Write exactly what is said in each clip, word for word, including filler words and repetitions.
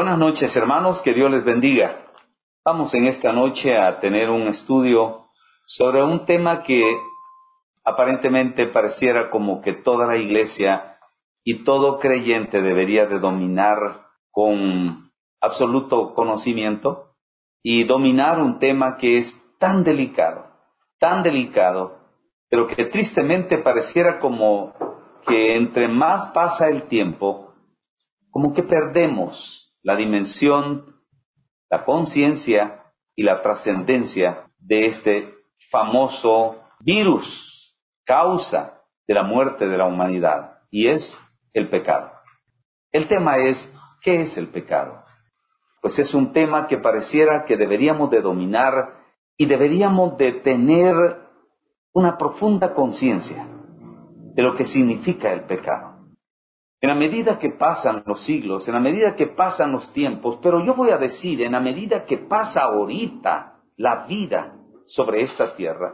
Buenas noches, hermanos, que Dios les bendiga. Vamos en esta noche a tener un estudio sobre un tema que aparentemente pareciera como que toda la iglesia y todo creyente debería de dominar con absoluto conocimiento y dominar un tema que es tan delicado, tan delicado, pero que tristemente pareciera como que entre más pasa el tiempo, como que perdemos la dimensión, la conciencia y la trascendencia de este famoso virus, causa de la muerte de la humanidad, y es el pecado. El tema es, ¿qué es el pecado? Pues es un tema que pareciera que deberíamos de dominar y deberíamos de tener una profunda conciencia de lo que significa el pecado. En la medida que pasan los siglos, en la medida que pasan los tiempos, pero yo voy a decir, en la medida que pasa ahorita la vida sobre esta tierra,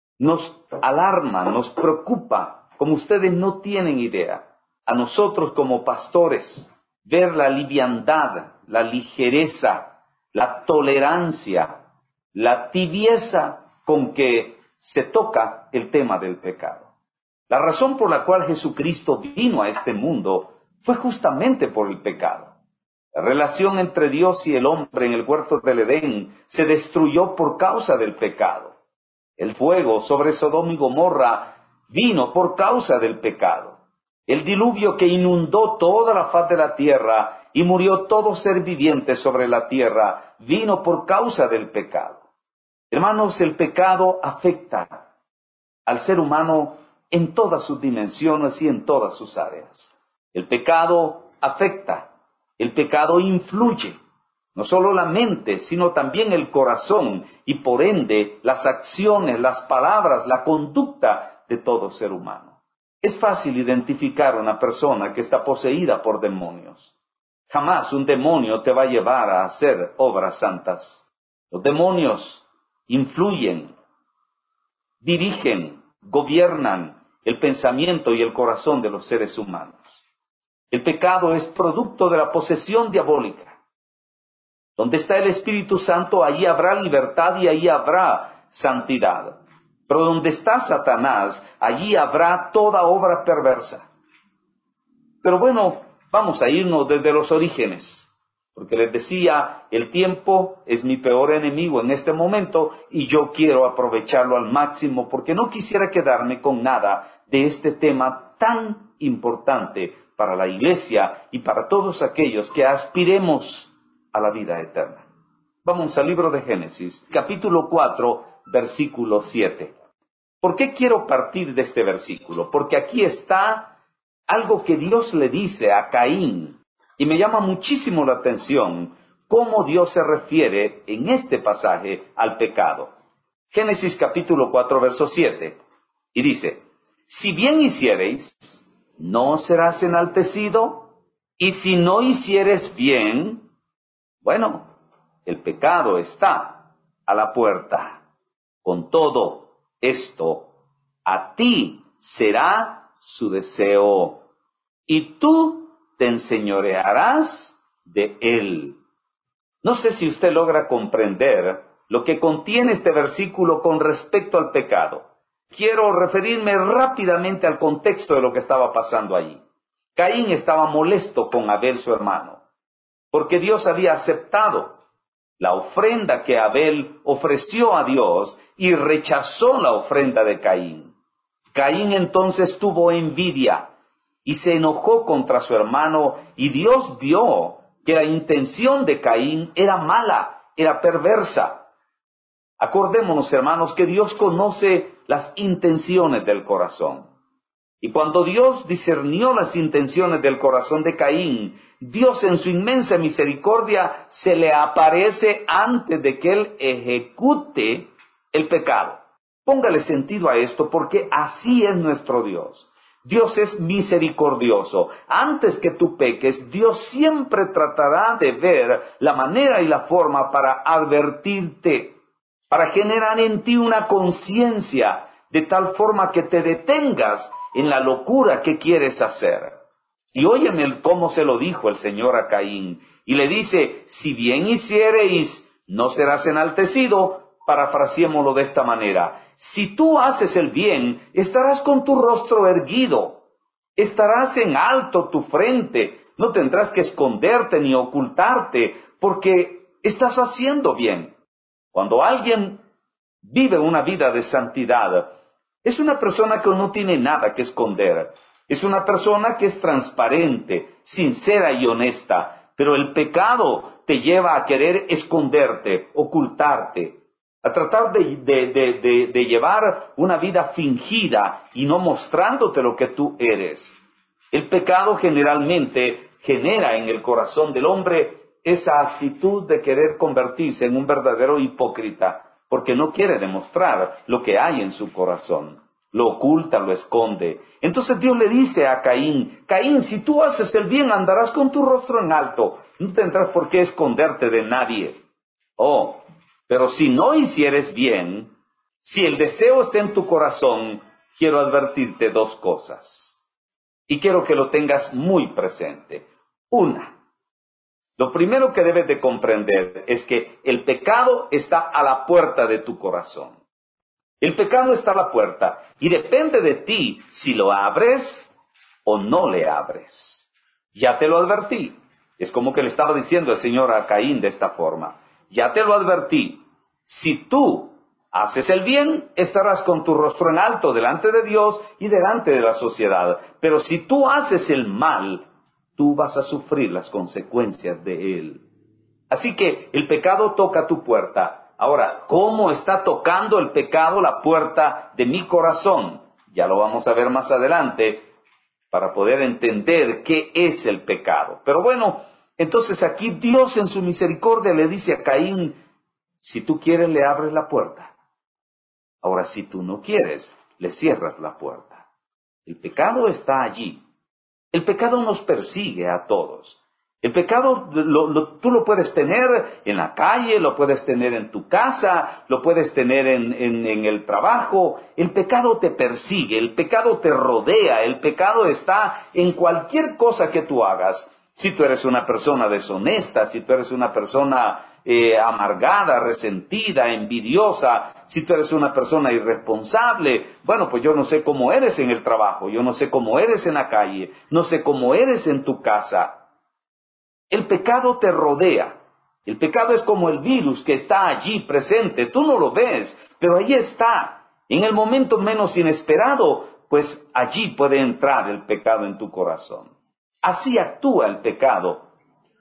nos alarma, nos preocupa, como ustedes no tienen idea, a nosotros como pastores, ver la liviandad, la ligereza, la tolerancia, la tibieza con que se toca el tema del pecado. La razón por la cual Jesucristo vino a este mundo fue justamente por el pecado. La relación entre Dios y el hombre en el huerto del Edén se destruyó por causa del pecado. El fuego sobre Sodoma y Gomorra vino por causa del pecado. El diluvio que inundó toda la faz de la tierra y murió todo ser viviente sobre la tierra vino por causa del pecado. Hermanos, el pecado afecta al ser humano en todas sus dimensiones y en todas sus áreas. El pecado afecta, el pecado influye, no solo la mente, sino también el corazón y por ende las acciones, las palabras, la conducta de todo ser humano. Es fácil identificar a una persona que está poseída por demonios. Jamás un demonio te va a llevar a hacer obras santas. Los demonios influyen, dirigen, gobiernan el pensamiento y el corazón de los seres humanos. El pecado es producto de la posesión diabólica. Donde está el Espíritu Santo, allí habrá libertad y allí habrá santidad. Pero donde está Satanás, allí habrá toda obra perversa. Pero bueno, vamos a irnos desde los orígenes. Porque les decía, el tiempo es mi peor enemigo en este momento y yo quiero aprovecharlo al máximo porque no quisiera quedarme con nada de este tema tan importante para la iglesia y para todos aquellos que aspiremos a la vida eterna. Vamos al libro de Génesis, capítulo cuatro, versículo siete. ¿Por qué quiero partir de este versículo? Porque aquí está algo que Dios le dice a Caín. Y me llama muchísimo la atención cómo Dios se refiere en este pasaje al pecado. Génesis capítulo cuatro, verso siete. Y dice, si bien hiciereis, ¿no serás enaltecido? Y si no hicieres bien, bueno, el pecado está a la puerta. Con todo esto, a ti será su deseo. Y tú te enseñorearás de él. No sé si usted logra comprender lo que contiene este versículo con respecto al pecado. Quiero referirme rápidamente al contexto de lo que estaba pasando allí. Caín estaba molesto con Abel, su hermano, porque Dios había aceptado la ofrenda que Abel ofreció a Dios y rechazó la ofrenda de Caín. Caín entonces tuvo envidia y se enojó contra su hermano, y Dios vio que la intención de Caín era mala, era perversa. Acordémonos, hermanos, que Dios conoce las intenciones del corazón. Y cuando Dios discernió las intenciones del corazón de Caín, Dios en su inmensa misericordia se le aparece antes de que él ejecute el pecado. Póngale sentido a esto, porque así es nuestro Dios. Dios es misericordioso. Antes que tú peques, Dios siempre tratará de ver la manera y la forma para advertirte, para generar en ti una conciencia de tal forma que te detengas en la locura que quieres hacer. Y óyeme cómo se lo dijo el Señor a Caín. Y le dice, si bien hiciereis, no serás enaltecido. Parafraseémoslo de esta manera. Si tú haces el bien, estarás con tu rostro erguido. Estarás en alto tu frente. No tendrás que esconderte ni ocultarte, porque estás haciendo bien. Cuando alguien vive una vida de santidad, es una persona que no tiene nada que esconder. Es una persona que es transparente, sincera y honesta, pero el pecado te lleva a querer esconderte, ocultarte, a tratar de, de, de, de, de llevar una vida fingida y no mostrándote lo que tú eres. El pecado generalmente genera en el corazón del hombre esa actitud de querer convertirse en un verdadero hipócrita, porque no quiere demostrar lo que hay en su corazón. Lo oculta, lo esconde. Entonces Dios le dice a Caín, Caín, si tú haces el bien, andarás con tu rostro en alto. No tendrás por qué esconderte de nadie. Oh, pero si no hicieres bien, si el deseo está en tu corazón, quiero advertirte dos cosas. Y quiero que lo tengas muy presente. Una, lo primero que debes de comprender es que el pecado está a la puerta de tu corazón. El pecado está a la puerta y depende de ti si lo abres o no le abres. Ya te lo advertí. Es como que le estaba diciendo el Señor a Caín de esta forma. Ya te lo advertí. Si tú haces el bien, estarás con tu rostro en alto delante de Dios y delante de la sociedad. Pero si tú haces el mal, tú vas a sufrir las consecuencias de él. Así que el pecado toca tu puerta. Ahora, ¿cómo está tocando el pecado la puerta de mi corazón? Ya lo vamos a ver más adelante para poder entender qué es el pecado. Pero bueno, entonces aquí Dios en su misericordia le dice a Caín, si tú quieres le abres la puerta. Ahora, si tú no quieres, le cierras la puerta. El pecado está allí. El pecado nos persigue a todos. El pecado lo, lo, tú lo puedes tener en la calle, lo puedes tener en tu casa, lo puedes tener en, en, en el trabajo. El pecado te persigue, el pecado te rodea, el pecado está en cualquier cosa que tú hagas. Si tú eres una persona deshonesta, si tú eres una persona eh, amargada, resentida, envidiosa, si tú eres una persona irresponsable, bueno, pues yo no sé cómo eres en el trabajo, yo no sé cómo eres en la calle, no sé cómo eres en tu casa. El pecado te rodea. El pecado es como el virus que está allí presente. Tú no lo ves, pero ahí está. En el momento menos inesperado, pues allí puede entrar el pecado en tu corazón. Así actúa el pecado.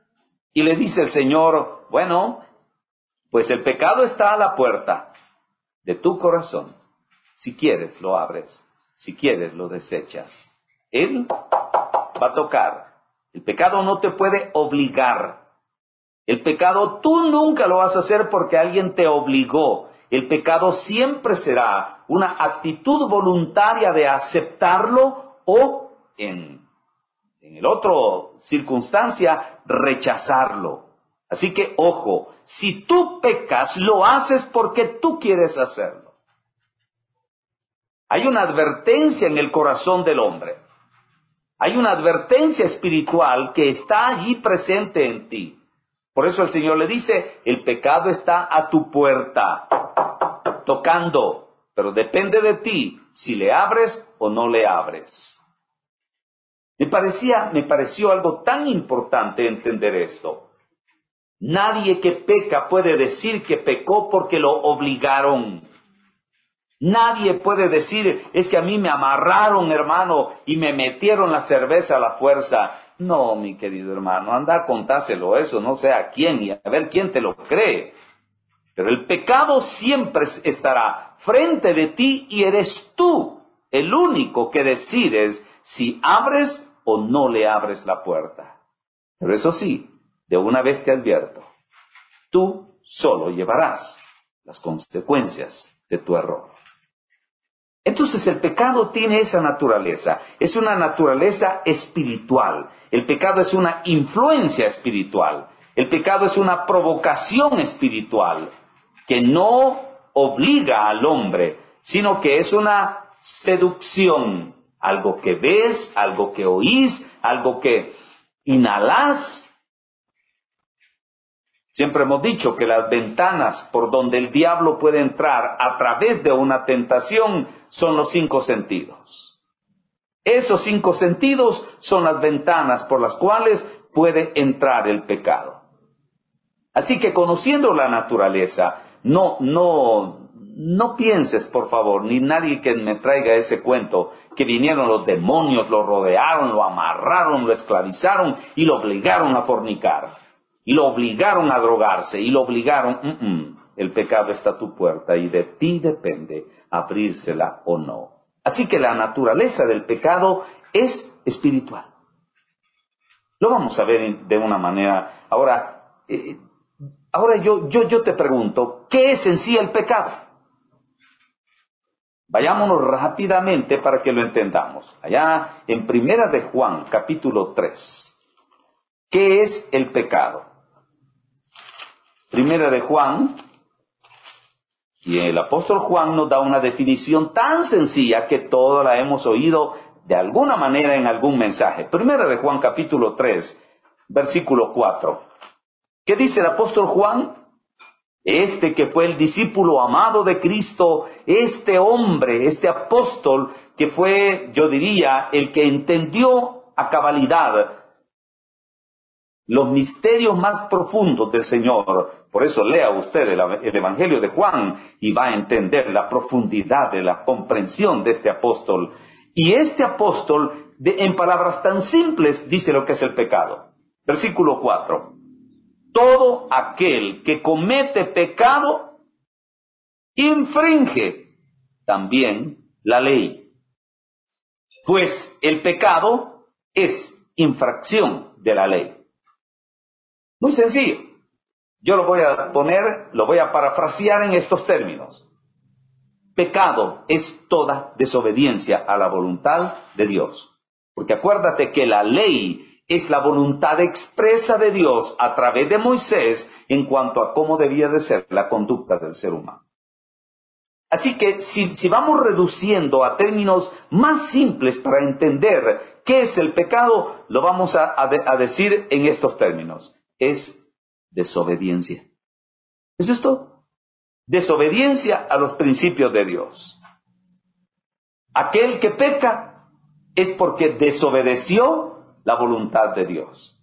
Y le dice el Señor, bueno, pues el pecado está a la puerta de tu corazón. Si quieres, lo abres. Si quieres, lo desechas. Él va a tocar. El pecado no te puede obligar. El pecado tú nunca lo vas a hacer porque alguien te obligó. El pecado siempre será una actitud voluntaria de aceptarlo o, en, en el otro circunstancia, rechazarlo. Así que, ojo, si tú pecas, lo haces porque tú quieres hacerlo. Hay una advertencia en el corazón del hombre. Hay una advertencia espiritual que está allí presente en ti. Por eso el Señor le dice, el pecado está a tu puerta, tocando, pero depende de ti si le abres o no le abres. Me parecía, me pareció algo tan importante entender esto. Nadie que peca puede decir que pecó porque lo obligaron. Nadie puede decir, es que a mí me amarraron, hermano, y me metieron la cerveza a la fuerza. No, mi querido hermano, anda a contáselo eso, no sé a quién, y a ver quién te lo cree. Pero el pecado siempre estará frente de ti y eres tú el único que decides si abres o no le abres la puerta. Pero eso sí, de una vez te advierto, tú solo llevarás las consecuencias de tu error. Entonces el pecado tiene esa naturaleza, es una naturaleza espiritual. El pecado es una influencia espiritual. El pecado es una provocación espiritual que no obliga al hombre, sino que es una seducción. algo que ves, algo que oís, algo que inhalás. Siempre hemos dicho que las ventanas por donde el diablo puede entrar a través de una tentación son los cinco sentidos. Esos cinco sentidos son las ventanas por las cuales puede entrar el pecado. Así que conociendo la naturaleza, no, no, no pienses, por favor, ni nadie que me traiga ese cuento, que vinieron los demonios, lo rodearon, lo amarraron, lo esclavizaron y lo obligaron a fornicar. Y lo obligaron a drogarse, y lo obligaron, mm, mm, el pecado está a tu puerta y de ti depende abrírsela o no. Así que la naturaleza del pecado es espiritual. Lo vamos a ver de una manera. Ahora, eh, ahora yo, yo, yo te pregunto, ¿qué es en sí el pecado? Vayámonos rápidamente para que lo entendamos. Allá en Primera de Juan, capítulo tres. ¿Qué es el pecado? Primera de Juan, y el apóstol Juan nos da una definición tan sencilla que todos la hemos oído de alguna manera en algún mensaje. Primera de Juan capítulo tres, versículo cuatro. ¿Qué dice el apóstol Juan? Este que fue el discípulo amado de Cristo, este hombre, este apóstol que fue, yo diría, el que entendió a cabalidad los misterios más profundos del Señor. Por eso lea usted el, el Evangelio de Juan y va a entender la profundidad de la comprensión de este apóstol. Y este apóstol, de, en palabras tan simples, dice lo que es el pecado. Versículo cuatro. Todo aquel que comete pecado, infringe también la ley. Pues el pecado es infracción de la ley. Muy sencillo. Yo lo voy a poner, lo voy a parafrasear en estos términos. Pecado es toda desobediencia a la voluntad de Dios. Porque acuérdate que la ley es la voluntad expresa de Dios a través de Moisés en cuanto a cómo debía de ser la conducta del ser humano. Así que si, si vamos reduciendo a términos más simples para entender qué es el pecado, lo vamos a, a, de, a decir en estos términos. Es desobediencia. ¿Eso es todo? Desobediencia a los principios de Dios. Aquel que peca es porque desobedeció la voluntad de Dios.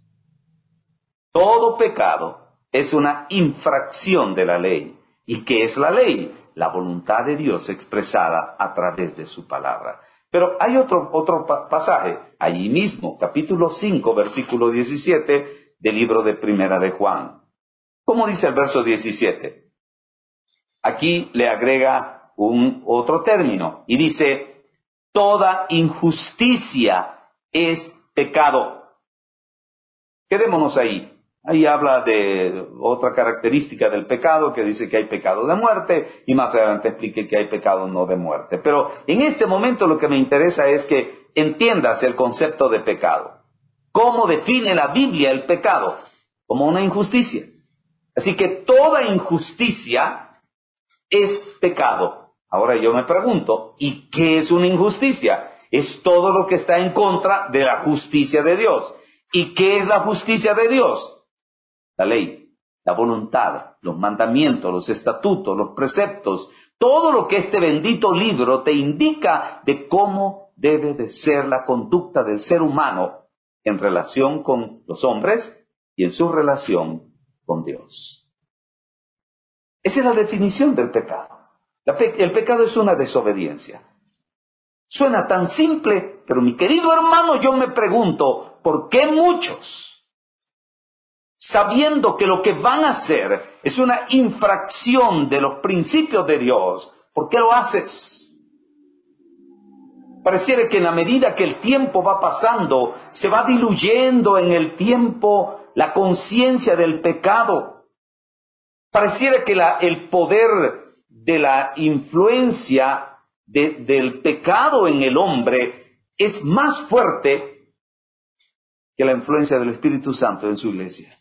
Todo pecado es una infracción de la ley. ¿Y qué es la ley? La voluntad de Dios expresada a través de su palabra. Pero hay otro, otro pasaje, allí mismo, capítulo cinco, versículo diecisiete, del libro de Primera de Juan. ¿Cómo dice el verso diecisiete? Aquí le agrega un otro término y dice, toda injusticia es pecado. Quedémonos ahí. Ahí habla de otra característica del pecado que dice que hay pecado de muerte y más adelante explique que hay pecado no de muerte. Pero en este momento lo que me interesa es que entiendas el concepto de pecado. ¿Cómo define la Biblia el pecado? Como una injusticia. Así que toda injusticia es pecado. Ahora yo me pregunto, ¿y qué es una injusticia? Es todo lo que está en contra de la justicia de Dios. ¿Y qué es la justicia de Dios? La ley, la voluntad, los mandamientos, los estatutos, los preceptos, todo lo que este bendito libro te indica de cómo debe de ser la conducta del ser humano en relación con los hombres y en su relación con Dios. Esa es la definición del pecado. Pe- el pecado es una desobediencia. Suena tan simple, pero mi querido hermano, yo me pregunto, ¿por qué muchos, sabiendo que lo que van a hacer es una infracción de los principios de Dios, ¿por qué lo haces? Pareciera que en la medida que el tiempo va pasando, se va diluyendo en el tiempo la conciencia del pecado. Pareciera que la, el poder de la influencia de, del pecado en el hombre es más fuerte que la influencia del Espíritu Santo en su iglesia.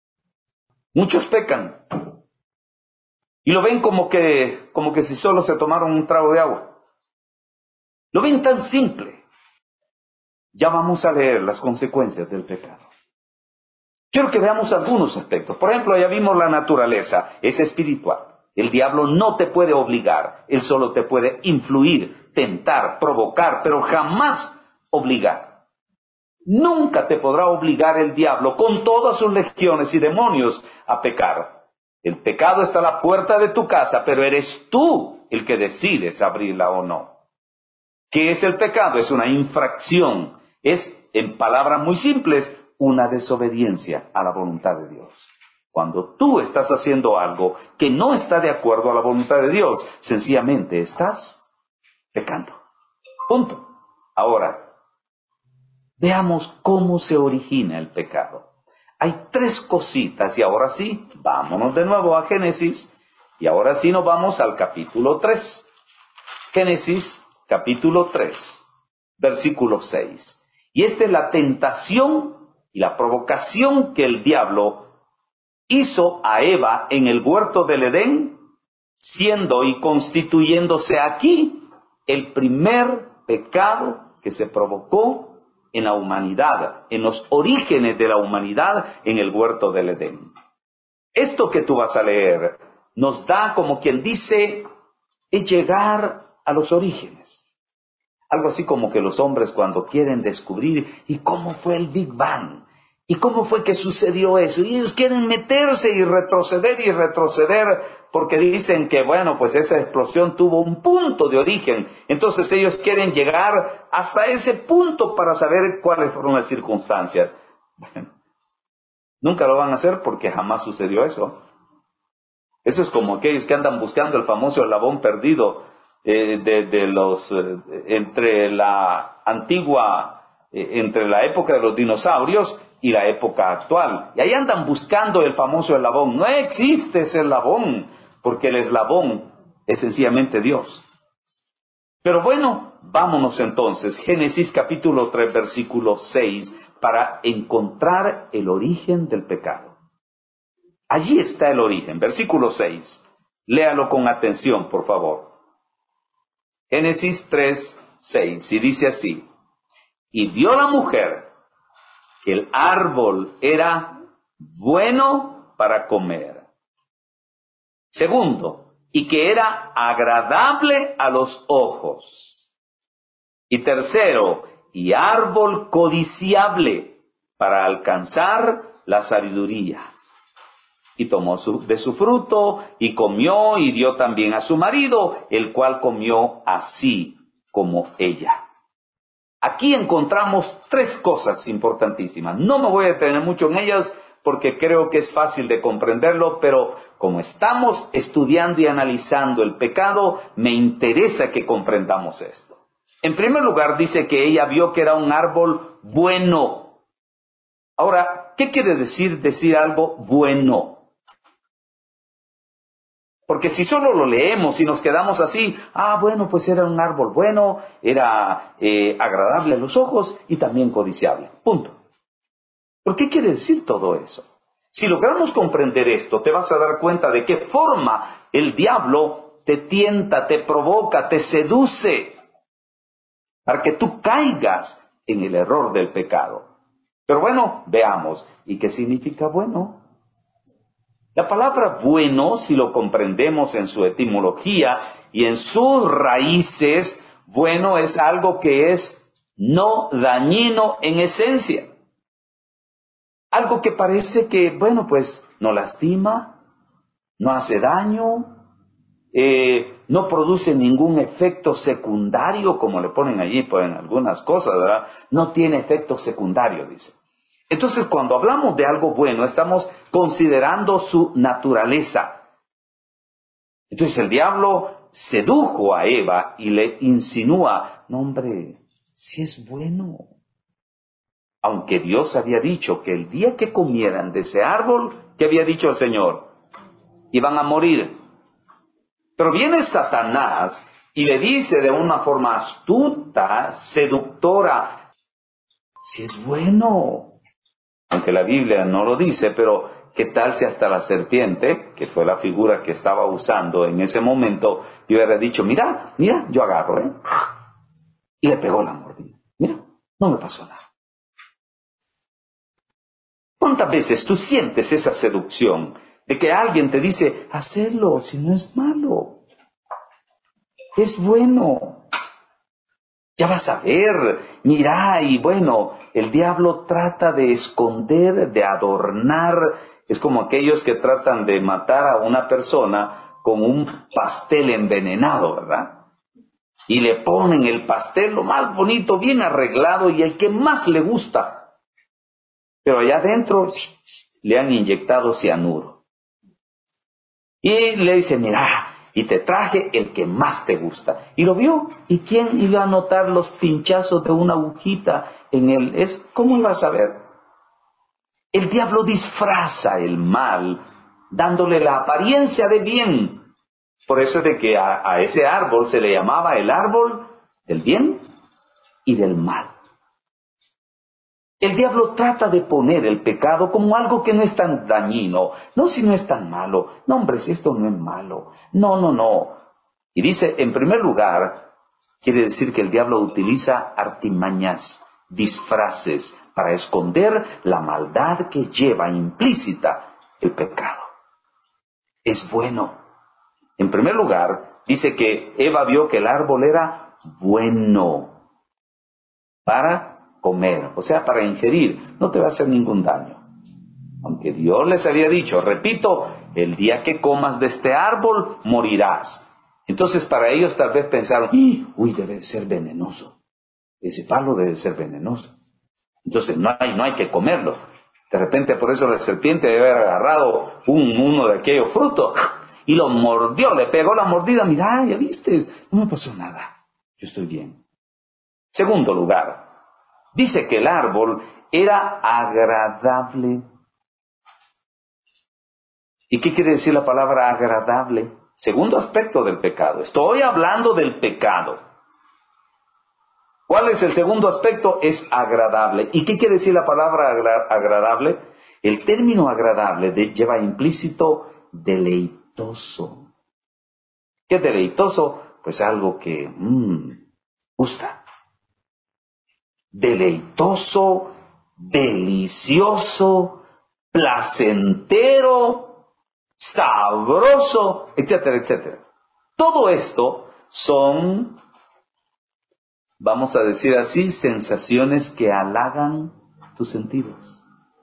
Muchos pecan y lo ven como que, como que si solo se tomaron un trago de agua. Lo ven tan simple. Ya vamos a leer las consecuencias del pecado. Quiero que veamos algunos aspectos. Por ejemplo, ya vimos la naturaleza, es espiritual. El diablo no te puede obligar, él solo te puede influir, tentar, provocar, pero jamás obligar. Nunca te podrá obligar el diablo con todas sus legiones y demonios a pecar. El pecado está a la puerta de tu casa, pero eres tú el que decides abrirla o no. ¿Qué es el pecado? Es una infracción. Es, en palabras muy simples, una desobediencia a la voluntad de Dios. Cuando tú estás haciendo algo que no está de acuerdo a la voluntad de Dios, sencillamente estás pecando. Punto. Ahora, veamos cómo se origina el pecado. Hay tres cositas y ahora sí, vámonos de nuevo a Génesis y ahora sí nos vamos al capítulo tres. Génesis capítulo tres, versículo seis. Y esta es la tentación y la provocación que el diablo hizo a Eva en el huerto del Edén, siendo y constituyéndose aquí el primer pecado que se provocó en la humanidad, en los orígenes de la humanidad en el huerto del Edén. Esto que tú vas a leer nos da, como quien dice, es llegar a los orígenes. Algo así como que los hombres cuando quieren descubrir y cómo fue el Big Bang, y cómo fue que sucedió eso, y ellos quieren meterse y retroceder y retroceder, porque dicen que, bueno, pues esa explosión tuvo un punto de origen, entonces ellos quieren llegar hasta ese punto para saber cuáles fueron las circunstancias. Bueno, nunca lo van a hacer porque jamás sucedió eso. Eso es como aquellos que andan buscando el famoso eslabón perdido eh, de, de los eh, entre la antigua, eh, entre la época de los dinosaurios y la época actual. Y ahí andan buscando el famoso eslabón. No existe ese eslabón, porque el eslabón es sencillamente Dios. Pero bueno, vámonos entonces, Génesis capítulo tres, versículo seis, para encontrar el origen del pecado. Allí está el origen, versículo seis. Léalo con atención, por favor. Génesis tres, seis, y dice así: y vio la mujer que el árbol era bueno para comer. Segundo, y que era agradable a los ojos. Y tercero, y árbol codiciable para alcanzar la sabiduría. Y tomó su, de su fruto, y comió, y dio también a su marido, el cual comió así como ella. Aquí encontramos tres cosas importantísimas. No me voy a detener mucho en ellas porque creo que es fácil de comprenderlo, pero como estamos estudiando y analizando el pecado, me interesa que comprendamos esto. En primer lugar, dice que ella vio que era un árbol bueno. Ahora, ¿qué quiere decir decir algo bueno? Porque si solo lo leemos y nos quedamos así, ah, bueno, pues era un árbol bueno, era eh, agradable a los ojos y también codiciable. Punto. ¿Por qué quiere decir todo eso? Si logramos comprender esto, te vas a dar cuenta de qué forma el diablo te tienta, te provoca, te seduce, para que tú caigas en el error del pecado. Pero bueno, veamos. ¿Y qué significa bueno? La palabra bueno, si lo comprendemos en su etimología y en sus raíces, bueno es algo que es no dañino en esencia. Algo que parece que, bueno, pues no lastima, no hace daño, eh, no produce ningún efecto secundario, como le ponen allí pues, en algunas cosas, ¿verdad? No tiene efecto secundario, dice. Entonces, cuando hablamos de algo bueno, estamos considerando su naturaleza. Entonces, el diablo sedujo a Eva y le insinúa, no hombre, si es bueno. Aunque Dios había dicho que el día que comieran de ese árbol, ¿qué había dicho el Señor? Iban a morir. Pero viene Satanás y le dice de una forma astuta, seductora, si es bueno. Aunque la Biblia no lo dice, pero ¿qué tal si hasta la serpiente, que fue la figura que estaba usando en ese momento, yo hubiera dicho, mira, mira, yo agarro, ¿eh? Y le pegó la mordida. Mira, No me pasó nada. ¿Cuántas veces tú sientes esa seducción de que alguien te dice, hazlo, si no es malo, es bueno? Ya vas a ver, mira, y bueno, el diablo trata de esconder, de adornar. Es como aquellos que tratan de matar a una persona con un pastel envenenado, ¿verdad? Y le ponen el pastel lo más bonito, bien arreglado, y el que más le gusta. Pero allá adentro le han inyectado cianuro. Y le dice, mira, y te traje el que más te gusta. Y lo vio. ¿Y quién iba a notar los pinchazos de una agujita en él? Es, ¿cómo iba a saber? El diablo disfraza el mal, dándole la apariencia de bien. Por eso es de que a, a ese árbol se le llamaba el árbol del bien y del mal. El diablo trata de poner el pecado como algo que no es tan dañino. No, si no es tan malo. No, hombre, si esto no es malo. No, no, no. Y dice, en primer lugar, quiere decir que el diablo utiliza artimañas, disfraces, para esconder la maldad que lleva implícita el pecado. Es bueno. En primer lugar, dice que Eva vio que el árbol era bueno para comer, o sea, para ingerir, no te va a hacer ningún daño. Aunque Dios les había dicho, repito, el día que comas de este árbol, morirás. Entonces para ellos tal vez pensaron, uy, debe de ser venenoso, ese palo debe ser venenoso. Entonces no hay, no hay que comerlo. De repente por eso la serpiente debe haber agarrado un, uno de aquellos frutos y lo mordió, le pegó la mordida, mira, ya viste, no me pasó nada, yo estoy bien. Segundo lugar, dice que el árbol era agradable. ¿Y qué quiere decir la palabra agradable? Segundo aspecto del pecado. Estoy hablando del pecado. ¿Cuál es el segundo aspecto? Es agradable. ¿Y qué quiere decir la palabra agra- agradable? El término agradable de- lleva implícito deleitoso. ¿Qué es deleitoso? Pues algo que mmm, gusta. Deleitoso, delicioso, placentero, sabroso, etcétera, etcétera. Todo esto son, vamos a decir así, sensaciones que halagan tus sentidos.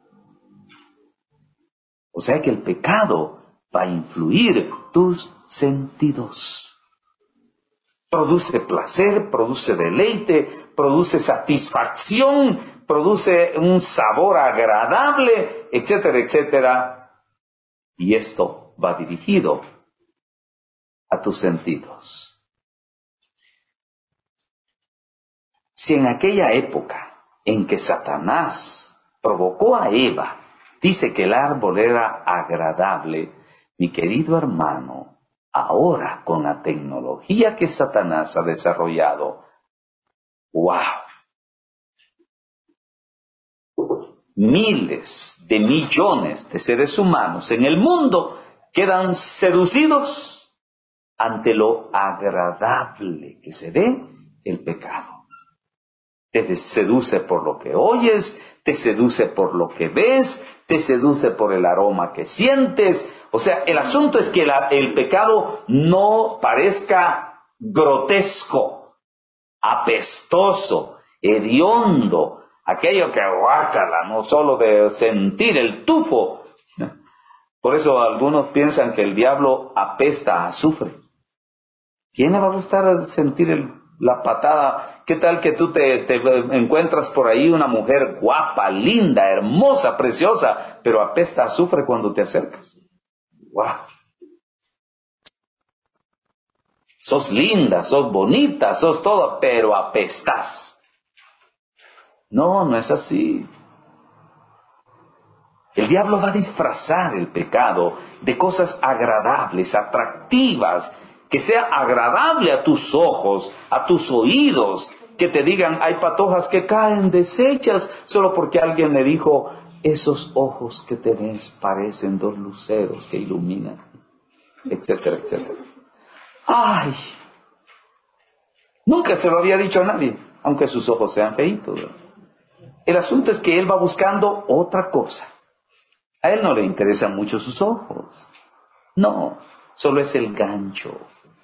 O sea que el pecado va a influir tus sentidos. Produce placer, produce deleite, produce satisfacción, produce un sabor agradable, etcétera, etcétera. Y esto va dirigido a tus sentidos. Si en aquella época en que Satanás provocó a Eva, dice que el árbol era agradable, mi querido hermano, ahora con la tecnología que Satanás ha desarrollado, ¡wow! Miles de millones de seres humanos en el mundo quedan seducidos ante lo agradable que se ve el pecado. Te seduce por lo que oyes, te seduce por lo que ves, te seduce por el aroma que sientes. O sea, el asunto es que la, el pecado no parezca grotesco, apestoso, hediondo, aquello que guácala, no solo de sentir el tufo. Por eso algunos piensan que el diablo apesta a azufre. ¿Quién le va a gustar sentir el, la patada? ¿Qué tal que tú te, te encuentras por ahí una mujer guapa, linda, hermosa, preciosa, pero apesta a azufre cuando te acercas? ¡Wow! Sos linda, sos bonita, sos todo, pero apestás. No, no es así. El diablo va a disfrazar el pecado de cosas agradables, atractivas, que sea agradable a tus ojos, a tus oídos, que te digan, hay patojas que caen deshechas solo porque alguien le dijo, esos ojos que te ves parecen dos luceros que iluminan, etcétera, etcétera. ¡Ay! Nunca se lo había dicho a nadie, aunque sus ojos sean feitos, ¿verdad? El asunto es que él va buscando otra cosa. A él no le interesan mucho sus ojos. No, solo es el gancho.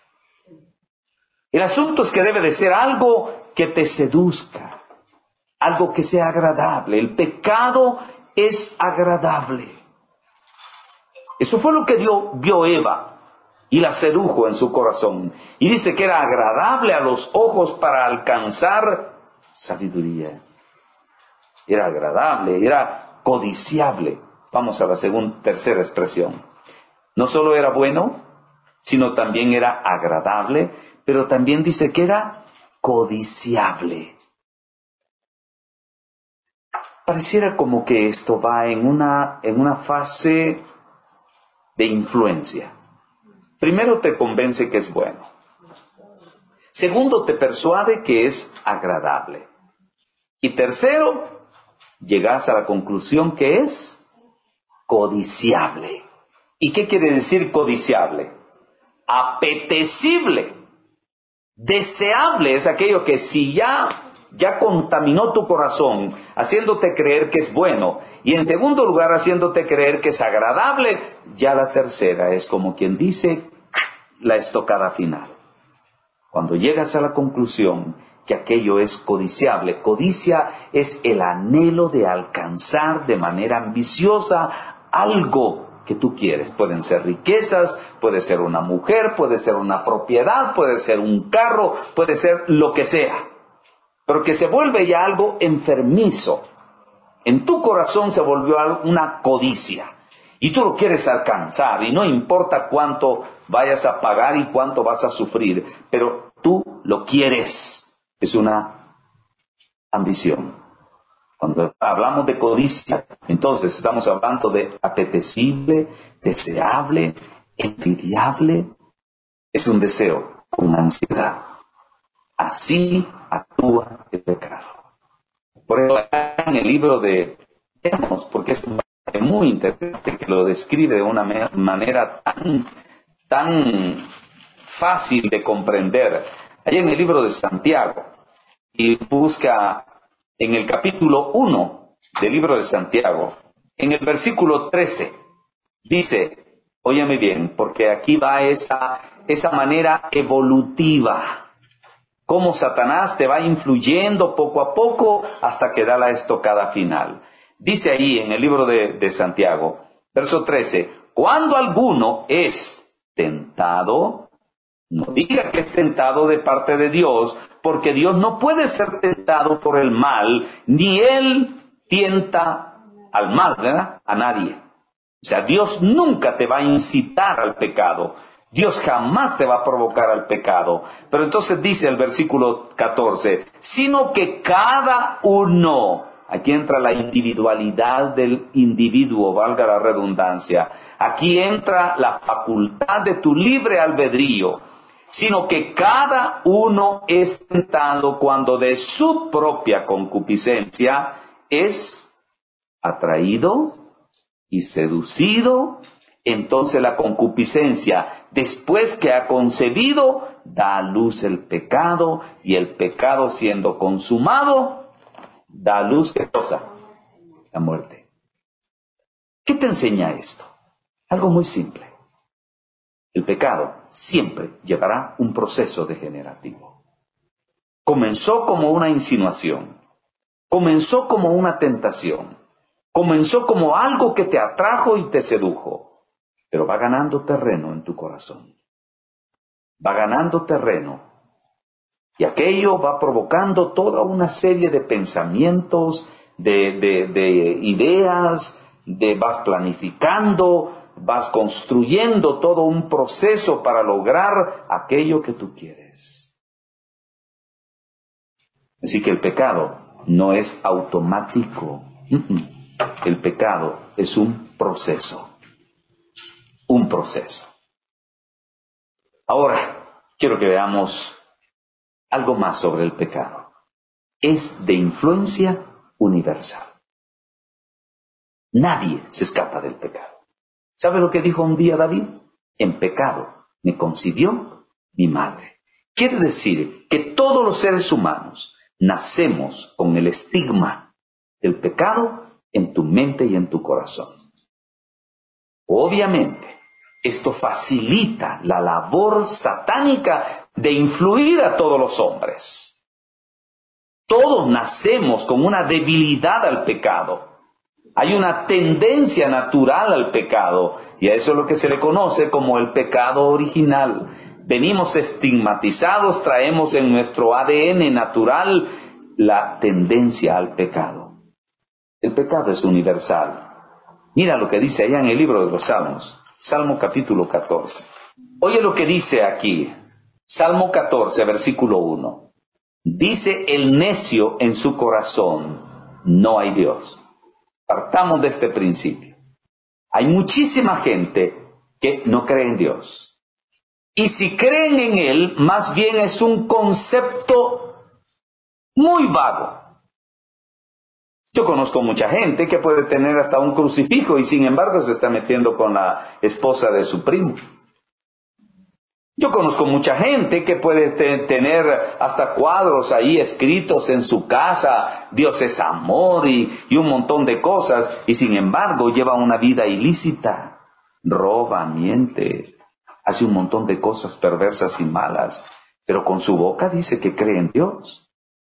El asunto es que debe de ser algo que te seduzca, algo que sea agradable. El pecado es agradable. Eso fue lo que dio, vio Eva y la sedujo en su corazón. Y dice que era agradable a los ojos para alcanzar sabiduría. Era agradable, era codiciable. Vamos a la segunda, tercera expresión. No solo era bueno, sino también era agradable, pero también dice que era codiciable. Pareciera como que esto va en una, en una fase de influencia. Primero te convence que es bueno. Segundo, te persuade que es agradable. Y tercero, llegas a la conclusión que es codiciable. ¿Y qué quiere decir codiciable? Apetecible. Deseable es aquello que si ya, ya contaminó tu corazón, haciéndote creer que es bueno, y en segundo lugar haciéndote creer que es agradable, ya la tercera es como quien dice la estocada final. Cuando llegas a la conclusión que aquello es codiciable, codicia es el anhelo de alcanzar de manera ambiciosa algo que tú quieres. Pueden ser riquezas, puede ser una mujer, puede ser una propiedad, puede ser un carro, puede ser lo que sea. Pero que se vuelve ya algo enfermizo. En tu corazón se volvió una codicia. Y tú lo quieres alcanzar, y no importa cuánto vayas a pagar y cuánto vas a sufrir, pero tú lo quieres. Es una ambición. Cuando hablamos de codicia, entonces estamos hablando de apetecible, deseable, envidiable. Es un deseo, una ansiedad. Así actúa el pecado. Por eso en el libro de Veamos, porque es muy interesante que lo describe de una manera tan, tan fácil de comprender. Allí en el libro de Santiago, y busca en el capítulo uno del libro de Santiago, en el versículo trece, dice, óyeme bien, porque aquí va esa, esa manera evolutiva, cómo Satanás te va influyendo poco a poco hasta que da la estocada final. Dice ahí en el libro de, de Santiago, verso trece, cuando alguno es tentado, no diga que es tentado de parte de Dios, porque Dios no puede ser tentado por el mal, ni Él tienta al mal, ¿verdad? A nadie. O sea, Dios nunca te va a incitar al pecado. Dios jamás te va a provocar al pecado. Pero entonces dice el versículo catorce, sino que cada uno, aquí entra la individualidad del individuo, valga la redundancia, aquí entra la facultad de tu libre albedrío, sino que cada uno es tentado cuando de su propia concupiscencia es atraído y seducido. Entonces la concupiscencia, después que ha concebido, da a luz el pecado, y el pecado siendo consumado, da a luz, ¿qué cosa? La muerte. ¿Qué te enseña esto? Algo muy simple. El pecado siempre llevará un proceso degenerativo. Comenzó como una insinuación, comenzó como una tentación, comenzó como algo que te atrajo y te sedujo, pero va ganando terreno en tu corazón. Va ganando terreno. Y aquello va provocando toda una serie de pensamientos, de, de, de ideas, de vas planificando, vas construyendo todo un proceso para lograr aquello que tú quieres. Así que el pecado no es automático. El pecado es un proceso. Un proceso. Ahora, quiero que veamos algo más sobre el pecado. Es de influencia universal. Nadie se escapa del pecado. ¿Sabe lo que dijo un día David? En pecado me concibió mi madre. Quiere decir que todos los seres humanos nacemos con el estigma del pecado en tu mente y en tu corazón. Obviamente, esto facilita la labor satánica de influir a todos los hombres. Todos nacemos con una debilidad al pecado. Hay una tendencia natural al pecado, y a eso es lo que se le conoce como el pecado original. Venimos estigmatizados, traemos en nuestro A D N natural la tendencia al pecado. El pecado es universal. Mira lo que dice allá en el libro de los Salmos, Salmo capítulo catorce. Oye lo que dice aquí, Salmo catorce, versículo uno. Dice el necio en su corazón, no hay Dios. Partamos de este principio. Hay muchísima gente que no cree en Dios. Y si creen en Él, más bien es un concepto muy vago. Yo conozco mucha gente que puede tener hasta un crucifijo y sin embargo se está metiendo con la esposa de su primo. Yo conozco mucha gente que puede te- tener hasta cuadros ahí escritos en su casa, Dios es amor y, y un montón de cosas, y sin embargo lleva una vida ilícita, roba, miente, hace un montón de cosas perversas y malas, pero con su boca dice que cree en Dios.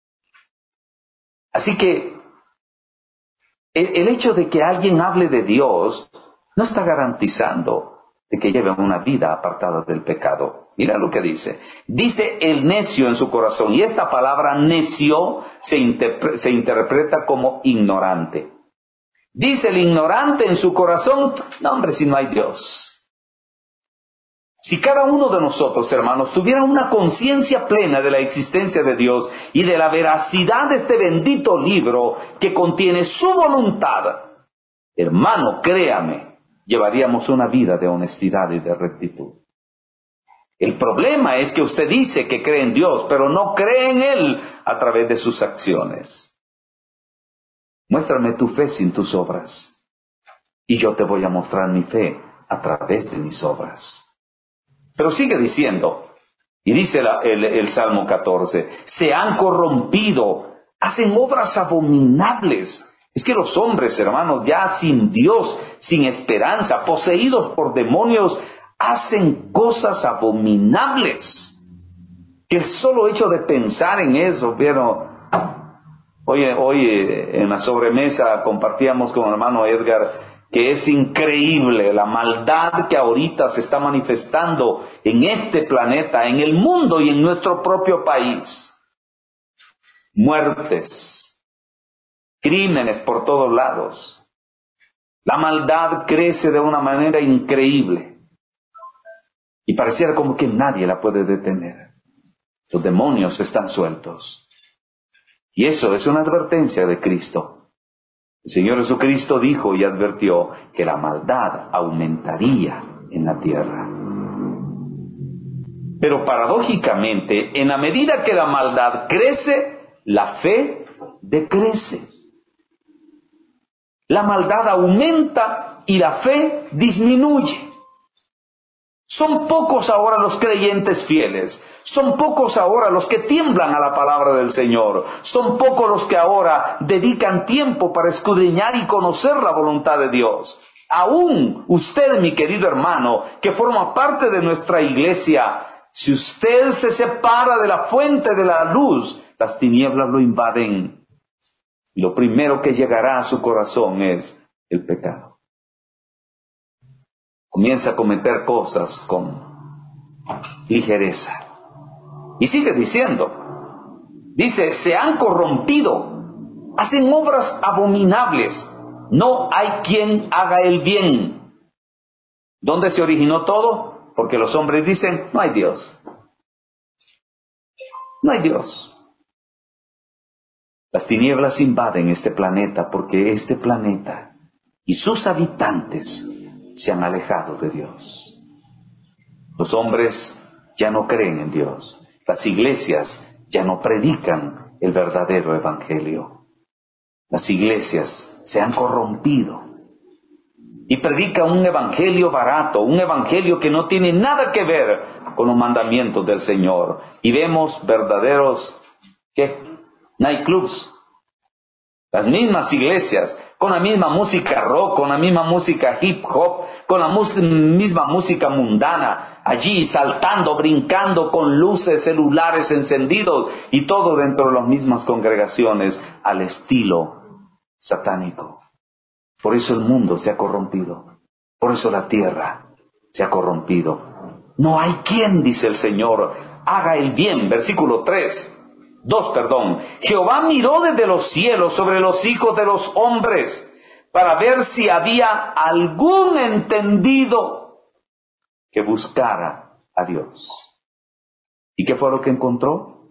Así que el, el hecho de que alguien hable de Dios no está garantizando de que lleve una vida apartada del pecado. Mira lo que dice. Dice el necio en su corazón, y esta palabra necio se, interpre- se interpreta como ignorante. Dice el ignorante en su corazón, no hombre, si no hay Dios. Si cada uno de nosotros, hermanos, tuviera una conciencia plena de la existencia de Dios y de la veracidad de este bendito libro que contiene su voluntad, hermano, créame, llevaríamos una vida de honestidad y de rectitud. El problema es que usted dice que cree en Dios, pero no cree en Él a través de sus acciones. Muéstrame tu fe sin tus obras, y yo te voy a mostrar mi fe a través de mis obras. Pero sigue diciendo, y dice la, el, el Salmo catorce, se han corrompido, hacen obras abominables. Es que los hombres, hermanos, ya sin Dios, sin esperanza, poseídos por demonios, hacen cosas abominables. Que el solo hecho de pensar en eso, ¿vieron? Hoy, hoy en la sobremesa compartíamos con el hermano Edgar que es increíble la maldad que ahorita se está manifestando en este planeta, en el mundo y en nuestro propio país. Muertes, crímenes por todos lados. La maldad crece de una manera increíble y pareciera como que nadie la puede detener. Los demonios están sueltos. Y eso es una advertencia de Cristo. El Señor Jesucristo dijo y advirtió que la maldad aumentaría en la tierra. Pero paradójicamente, en la medida que la maldad crece, la fe decrece. La maldad aumenta y la fe disminuye. Son pocos ahora los creyentes fieles, son pocos ahora los que tiemblan a la palabra del Señor, son pocos los que ahora dedican tiempo para escudriñar y conocer la voluntad de Dios. Aún usted, mi querido hermano, que forma parte de nuestra iglesia, si usted se separa de la fuente de la luz, las tinieblas lo invaden. Y lo primero que llegará a su corazón es el pecado. Comienza a cometer cosas con ligereza. Y sigue diciendo, dice, se han corrompido, hacen obras abominables, no hay quien haga el bien. ¿Dónde se originó todo? Porque los hombres dicen, no hay Dios. No hay Dios. Las tinieblas invaden este planeta porque este planeta y sus habitantes se han alejado de Dios. Los hombres ya no creen en Dios. Las iglesias ya no predican el verdadero evangelio. Las iglesias se han corrompido y predican un evangelio barato, un evangelio que no tiene nada que ver con los mandamientos del Señor. Y vemos verdaderos, ¿qué? Nightclubs, Las mismas iglesias, con la misma música rock, con la misma música hip hop, con la mus- misma música mundana, allí saltando, brincando, con luces celulares encendidos y todo dentro de las mismas congregaciones al estilo satánico. Por eso el mundo se ha corrompido, por eso la tierra se ha corrompido. No hay quien, dice el Señor, haga el bien. Versículo tres. Dos, perdón. Jehová miró desde los cielos sobre los hijos de los hombres para ver si había algún entendido que buscara a Dios. ¿Y qué fue lo que encontró?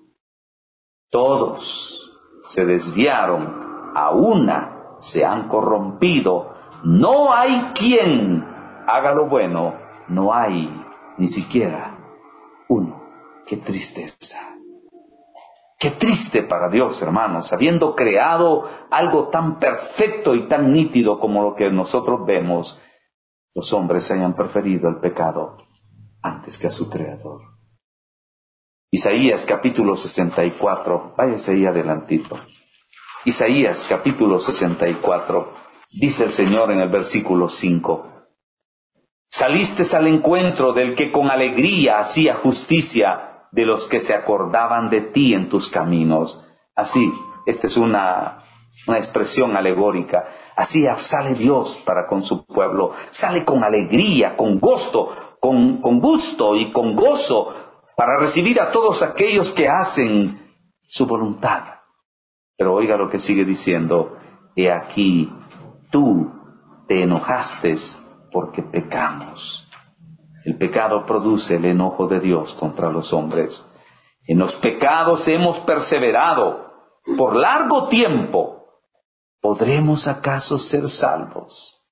Todos se desviaron, a una se han corrompido. No hay quien haga lo bueno, no hay ni siquiera uno. ¡Qué tristeza! Qué triste para Dios, hermanos, habiendo creado algo tan perfecto y tan nítido como lo que nosotros vemos, los hombres hayan preferido el pecado antes que a su Creador. Isaías capítulo sesenta y cuatro, váyase ahí adelantito. Isaías capítulo sesenta y cuatro, dice el Señor en el versículo cinco. Saliste al encuentro del que con alegría hacía justicia, de los que se acordaban de ti en tus caminos. Así, esta es una, una expresión alegórica. Así sale Dios para con su pueblo. Sale con alegría, con gusto, con, con gusto y con gozo para recibir a todos aquellos que hacen su voluntad. Pero oiga lo que sigue diciendo. He aquí, tú te enojaste porque pecamos. El pecado produce el enojo de Dios contra los hombres. En los pecados hemos perseverado por largo tiempo. ¿Podremos acaso ser salvos?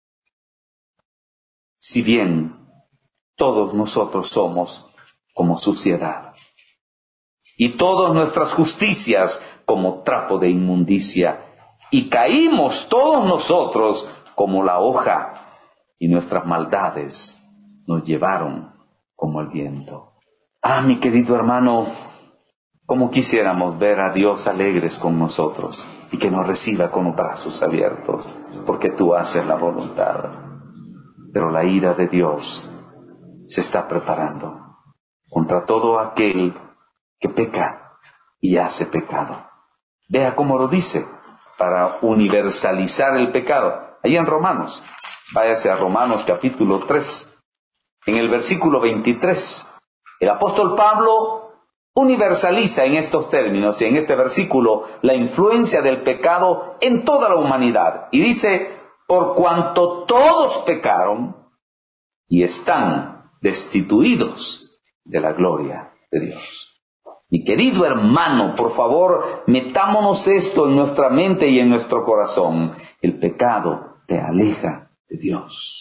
Si bien todos nosotros somos como suciedad, y todas nuestras justicias como trapo de inmundicia, y caímos todos nosotros como la hoja, y nuestras maldades nos llevaron como el viento. Ah, mi querido hermano, cómo quisiéramos ver a Dios alegres con nosotros y que nos reciba con los brazos abiertos, porque tú haces la voluntad. Pero la ira de Dios se está preparando contra todo aquel que peca y hace pecado. Vea cómo lo dice, para universalizar el pecado. Ahí en Romanos, váyase a Romanos capítulo tres. En el versículo veintitrés, el apóstol Pablo universaliza en estos términos y en este versículo la influencia del pecado en toda la humanidad. Y dice, por cuanto todos pecaron y están destituidos de la gloria de Dios. Mi querido hermano, por favor, metámonos esto en nuestra mente y en nuestro corazón. El pecado te aleja de Dios.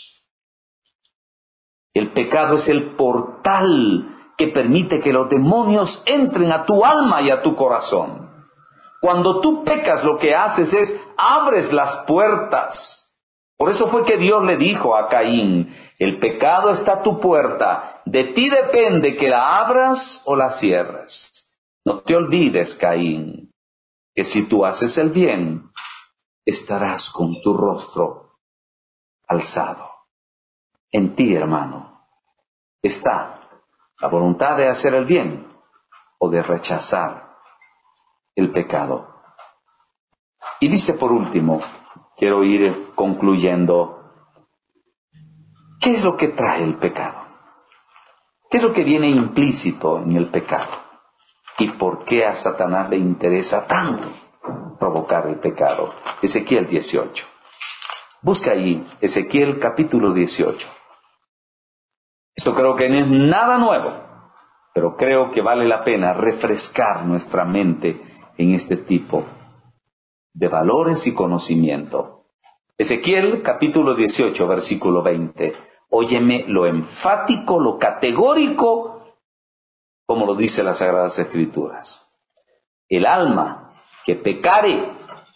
El pecado es el portal que permite que los demonios entren a tu alma y a tu corazón. Cuando tú pecas, lo que haces es abres las puertas. Por eso fue que Dios le dijo a Caín, el pecado está a tu puerta, de ti depende que la abras o la cierres. No te olvides, Caín, que si tú haces el bien, estarás con tu rostro alzado. En ti, hermano, está la voluntad de hacer el bien o de rechazar el pecado. Y dice por último, quiero ir concluyendo, ¿qué es lo que trae el pecado? ¿Qué es lo que viene implícito en el pecado? ¿Y por qué a Satanás le interesa tanto provocar el pecado? Ezequiel dieciocho. Busca ahí Ezequiel capítulo dieciocho. Esto creo que no es nada nuevo, pero creo que vale la pena refrescar nuestra mente en este tipo de valores y conocimiento. Ezequiel capítulo dieciocho, versículo veinte. Óyeme lo enfático, lo categórico, como lo dice las Sagradas Escrituras. El alma que pecare,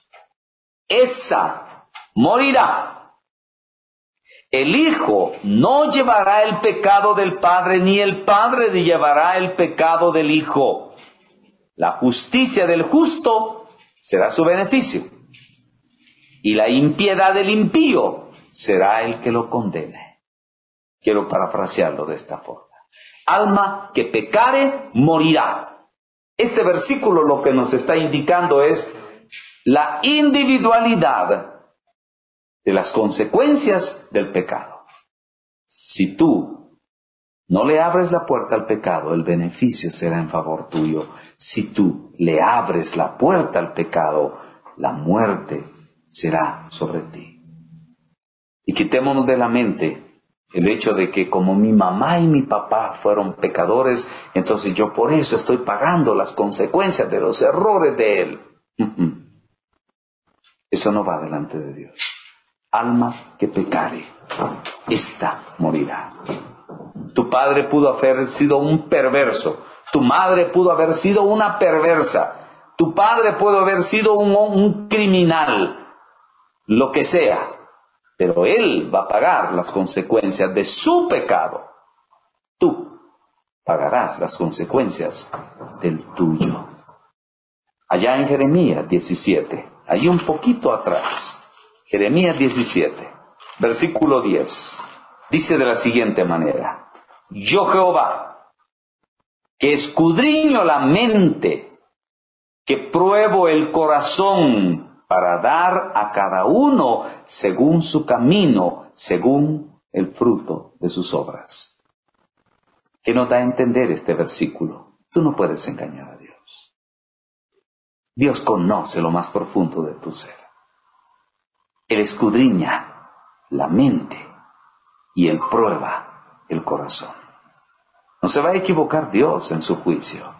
esa morirá. El Hijo no llevará el pecado del Padre, ni el Padre llevará el pecado del Hijo. La justicia del justo será su beneficio, y la impiedad del impío será el que lo condene. Quiero parafrasearlo de esta forma. Alma que pecare, morirá. Este versículo lo que nos está indicando es la individualidad de las consecuencias del pecado. Si tú no le abres la puerta al pecado, el beneficio será en favor tuyo. Si tú le abres la puerta al pecado, la muerte será sobre ti. Y quitémonos de la mente el hecho de que como mi mamá y mi papá fueron pecadores, entonces yo por eso estoy pagando las consecuencias de los errores de él. Eso no va delante de Dios. Alma que pecare, ésta morirá. Tu padre pudo haber sido un perverso, tu madre pudo haber sido una perversa, tu padre pudo haber sido un, un criminal, lo que sea. Pero él va a pagar las consecuencias de su pecado. Tú pagarás las consecuencias del tuyo. Allá en Jeremías diecisiete, ahí un poquito atrás, Jeremías diecisiete, versículo diez, dice de la siguiente manera: Yo Jehová, que escudriño la mente, que pruebo el corazón, para dar a cada uno según su camino, según el fruto de sus obras. ¿Qué nos da a entender este versículo? Tú no puedes engañar a Dios. Dios conoce lo más profundo de tu ser. Él escudriña la mente y Él prueba el corazón. No se va a equivocar Dios en su juicio.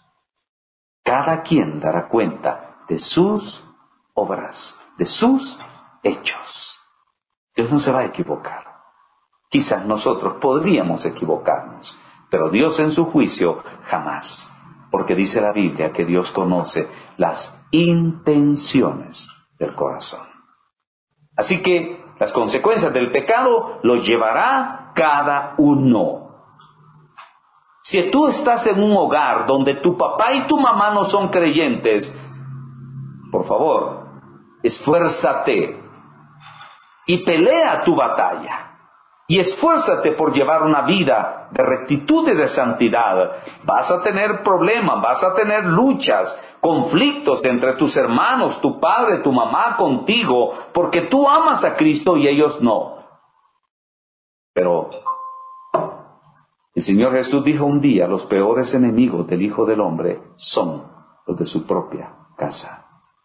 Cada quien dará cuenta de sus obras, de sus hechos. Dios no se va a equivocar. Quizás nosotros podríamos equivocarnos, pero Dios en su juicio jamás, porque dice la Biblia que Dios conoce las intenciones del corazón. Así que las consecuencias del pecado lo llevará cada uno. Si tú estás en un hogar donde tu papá y tu mamá no son creyentes, por favor, esfuérzate y pelea tu batalla. Y esfuérzate por llevar una vida de rectitud y de santidad. Vas a tener problemas, vas a tener luchas, conflictos entre tus hermanos, tu padre, tu mamá contigo, porque tú amas a Cristo y ellos no. Pero el Señor Jesús dijo un día: los peores enemigos del Hijo del Hombre son los de su propia casa.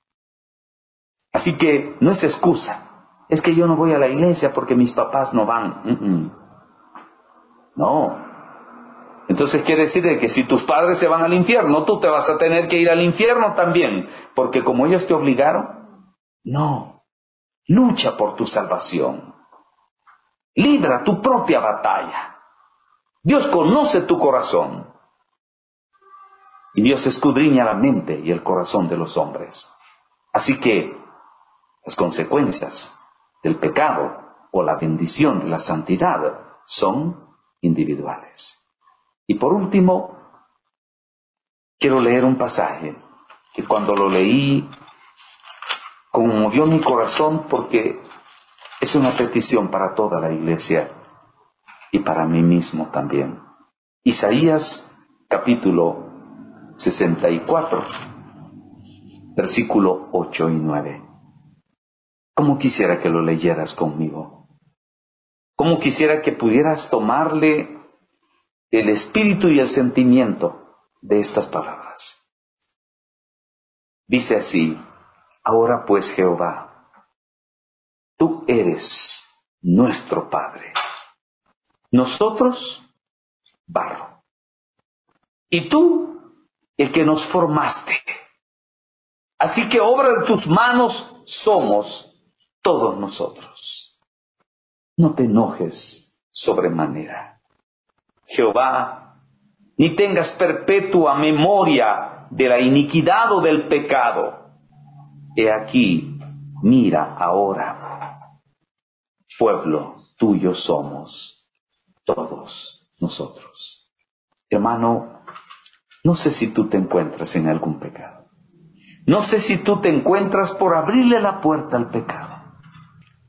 Así que no es excusa. Es que yo no voy a la iglesia porque mis papás no van. Mm-mm. No. Entonces quiere decir que si tus padres se van al infierno, tú te vas a tener que ir al infierno también, porque como ellos te obligaron. No. Lucha por tu salvación. Libra tu propia batalla. Dios conoce tu corazón. Y Dios escudriña la mente y el corazón de los hombres. Así que las consecuencias del pecado o la bendición de la santidad son individuales. Y por último, quiero leer un pasaje que cuando lo leí conmovió mi corazón, porque es una petición para toda la iglesia y para mí mismo también. Isaías capítulo sesenta y cuatro, versículo ocho y nueve. ¿Cómo quisiera que lo leyeras conmigo? ¿Cómo quisiera que pudieras tomarle el espíritu y el sentimiento de estas palabras? Dice así: ahora pues, Jehová, tú eres nuestro Padre, nosotros barro, y tú el que nos formaste. Así que obra de tus manos somos todos nosotros. No te enojes sobremanera, Jehová, ni tengas perpetua memoria de la iniquidad o del pecado. He aquí, mira ahora, pueblo tuyo somos todos nosotros. Hermano, no sé si tú te encuentras en algún pecado. No sé si tú te encuentras por abrirle la puerta al pecado.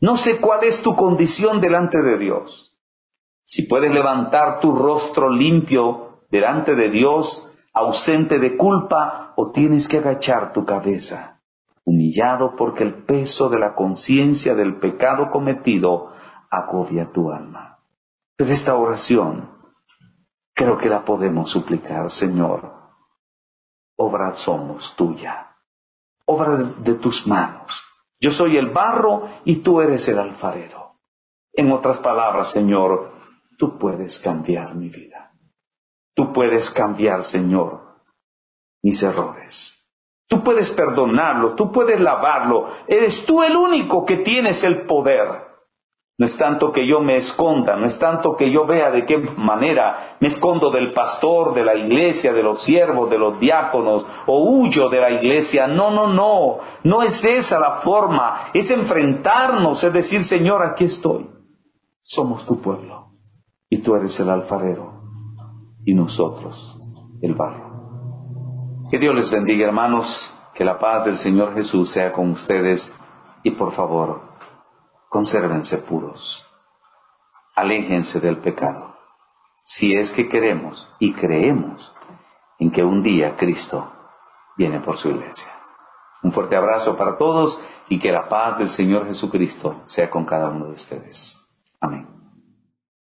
No sé cuál es tu condición delante de Dios. Si puedes levantar tu rostro limpio delante de Dios, ausente de culpa, o tienes que agachar tu cabeza, humillado porque el peso de la conciencia del pecado cometido agobia tu alma. Pero esta oración creo que la podemos suplicar: Señor, obra somos tuya, obra de, de tus manos. Yo soy el barro y tú eres el alfarero. En otras palabras, Señor, tú puedes cambiar mi vida. Tú puedes cambiar, Señor, mis errores. Tú puedes perdonarlo, tú puedes lavarlo. Eres tú el único que tienes el poder. No es tanto que yo me esconda, no es tanto que yo vea de qué manera me escondo del pastor, de la iglesia, de los siervos, de los diáconos, o huyo de la iglesia. No, no, no, no es esa la forma. Es enfrentarnos, es decir: Señor, aquí estoy. Somos tu pueblo, y tú eres el alfarero, y nosotros el barro. Que Dios les bendiga, hermanos, que la paz del Señor Jesús sea con ustedes, y por favor, consérvense puros, aléjense del pecado, si es que queremos y creemos en que un día Cristo viene por su iglesia. Un fuerte abrazo para todos, y que la paz del Señor Jesucristo sea con cada uno de ustedes. Amén.